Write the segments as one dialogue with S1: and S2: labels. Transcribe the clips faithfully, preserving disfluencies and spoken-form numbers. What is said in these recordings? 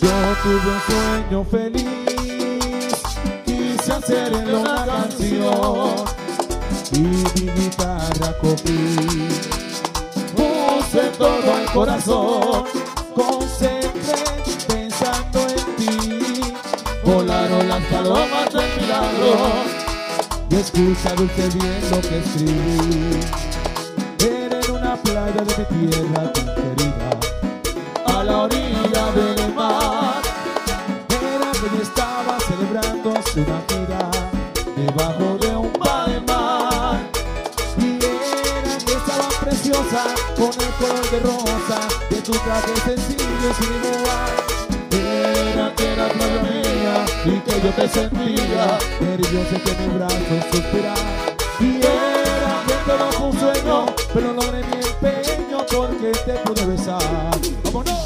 S1: tuve un sueño feliz, quise hacerle una canción y mi guitarra cogí. Puse todo el corazón, concentré pensando en ti. Volaron las palomas del milagro y escucha dulce bien lo que escribí. Era en una playa de mi tierra tan querida, a la orilla del mar. Era que estaba celebrando su Navidad debajo de un palmar. Y era que estaba preciosa con el color de rosa de tu traje sencillo y sin igual. Era que era novia mía y que yo te sentía, pero yo sé que mi brazo suspirar. Y era que todo fue un sueño, pero logré mi empeño porque te pude besar. ¡Vámonos!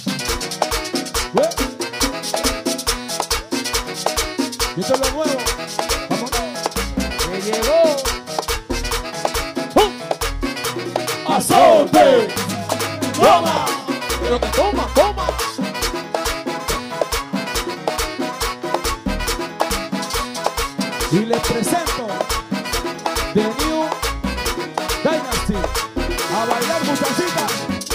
S1: Y esto es lo nuevo. ¡Vámonos! ¡Me llegó! ¡Uh! ¡Azote! ¡Toma! ¡Pero que toma, toma! Y les presento The New Dynasty. A bailar, muchachita.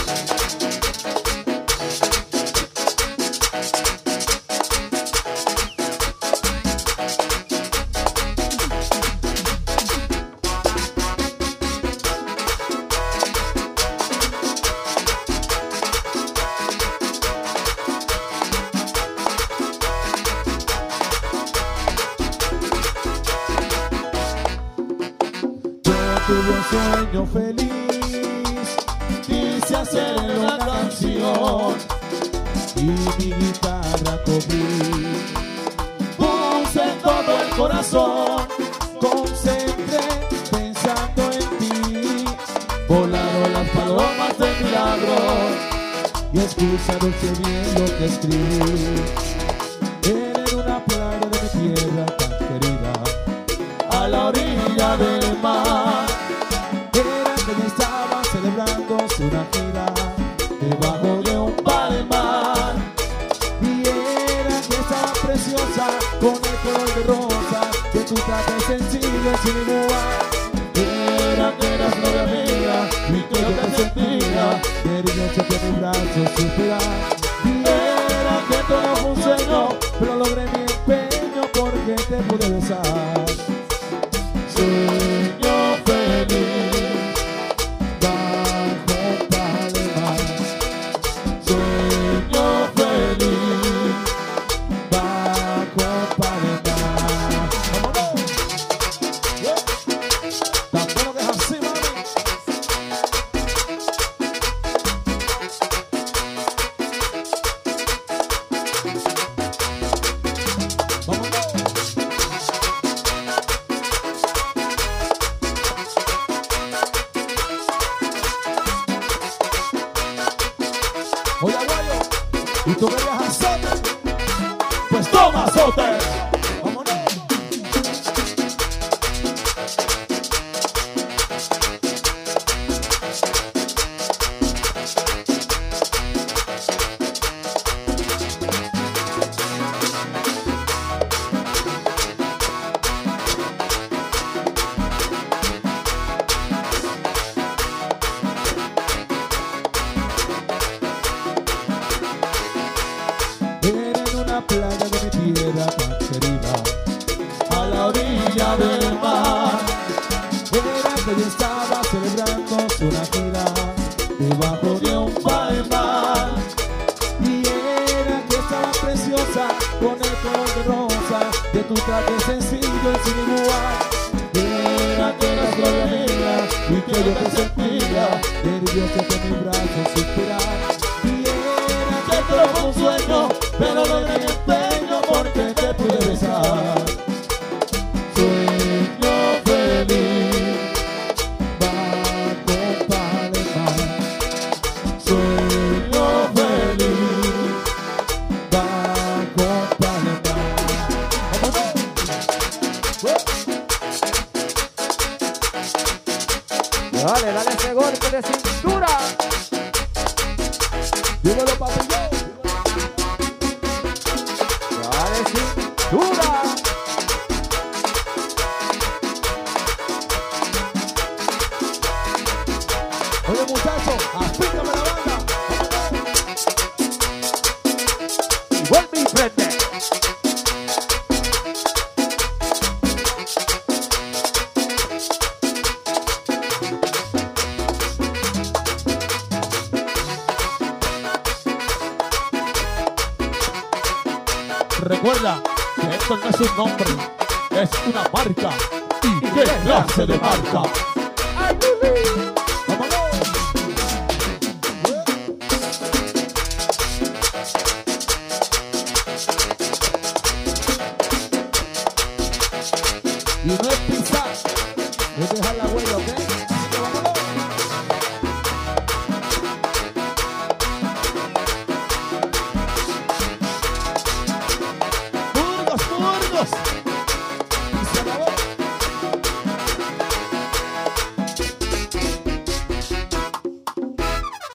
S1: Tuve un sueño feliz, quise hacerle una canción y mi guitarra cogí. Puse todo el corazón, concentré pensando en ti. Volaron las palomas de milagro y escucha dulce bien lo que escribí. Era en una playa de mi tierra tan querida, a la orilla del mar. Era que estaba celebrando su Navidad debajo de un palmar. Y era que estaba preciosa con el color de rosa de tu traje sencillo y sin igual. Era que eras novia mía y que yo te sentía, pero yo sé que mi brazo suspirar. Y era que todo fue un sueño, pero logré mi empeño porque te pude besar. Sueño feliz bajo palmar. Sueño feliz bajo palmar. ¡Vámonos! Tan bueno que es así, mami. ¡Vámonos! Oye, abuelo, ¿y tú querías azote? Pues toma azote. Vámonos. Playa de mi tierra tan querida, a la orilla del mar. Era que yo estaba celebrando su Navidad debajo de un palmar. Y era que estaba preciosa con el color de rosa de tu traje sencillo y sin igual. Era que eras gloria mía y que yo te sentía, nervioso que mi brazo suspirar. Y era que todo fue un sueño, pero logré mi empeño porque te pude besar. Sueño feliz bajo palmar. Sueño feliz bajo palmar.
S2: Dale, dale ese golpe de cintura.
S1: Dímelo, papi, yo.
S2: vuelve y prende.
S1: Recuerda que esto no es un nombre, es una marca. ¿Y qué clase de marca? ¡Vámonos! Y no es pisar, es dejar la huella.